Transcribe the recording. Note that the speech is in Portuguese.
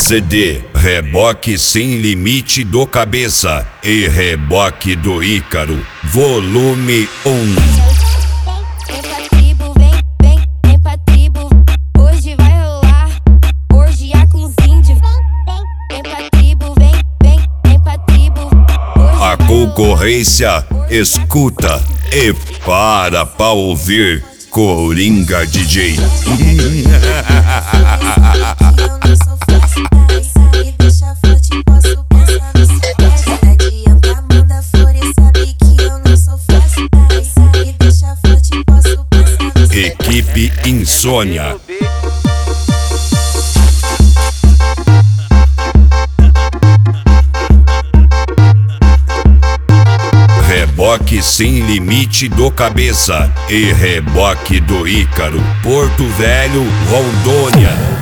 ZD, reboque sem limite do Cabeça e reboque do Ícaro, volume 1. Vem pra tribo, vem pra tribo. Hoje vai rolar orgia com os índios. Vem pra tribo, vem pra tribo. A concorrência escuta e para ouvir Coringa DJ. Equipe Insônia. Reboque sem limite do Cabeça e reboque do Ícaro, Porto Velho, Rondônia.